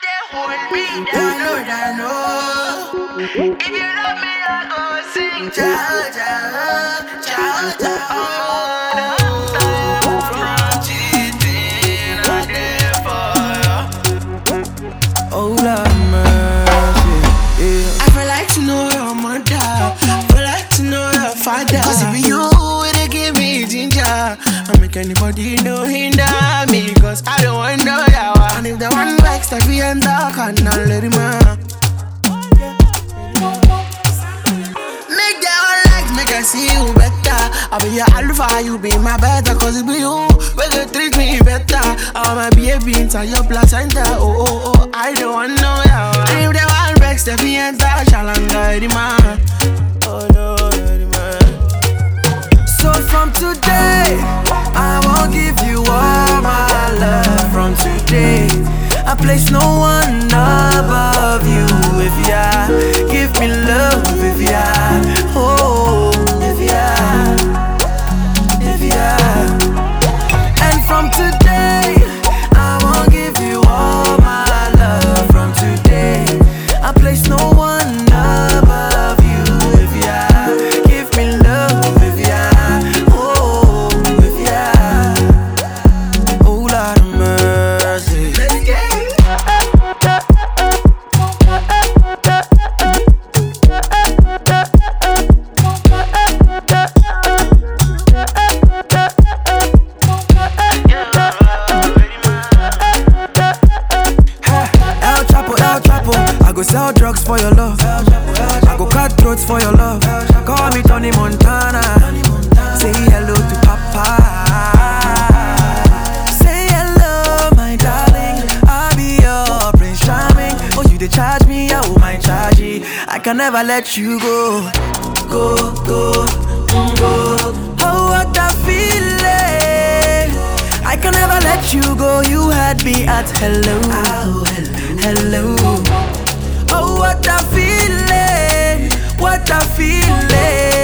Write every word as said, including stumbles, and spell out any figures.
they hold me down, no, down, no. If you love me, I go sing. Ciao, ciao, ciao, ciao. From cheating, I'm there for you. Oh, Lord mercy, yeah. I feel like to know your mother. I feel like to know your father. Cause it be you, they give me ginger. I make anybody know hinder me. Cause I don't want no yawa. And if the one likes to be in the corner, let him out. Make the one likes, make I see you better. I'll be your alpha, you be my better. Cause it be you, will you treat me better. I'm my baby inside your placenta. Oh, oh, oh, I don't want no yawa. And if the one likes to be in the shalanga, let him out. Oh no, let him out. So from today, I won't give you all my love. From today, I place no one above you. If ya give me love, if ya oh, if ya, if ya. And from today, I won't give you all my love. From today, I place no one above you. If ya give me love, if ya oh, if ya oh, Lord of mercy. Let's get it. El Chapo, El Chapo, I go sell drugs for your love. I go cut throats for your love. Call me Tony Montana. Say hello to Papa. Say hello, my darling. I'll be your Prince Charming. Oh, you they charge me, I will my charge you. I can never let you go. Go, go, mm, go. Oh, what a feeling. I can never let you go. You had me at hello. Oh, hello, hello. Oh, what a feeling. What a feeling.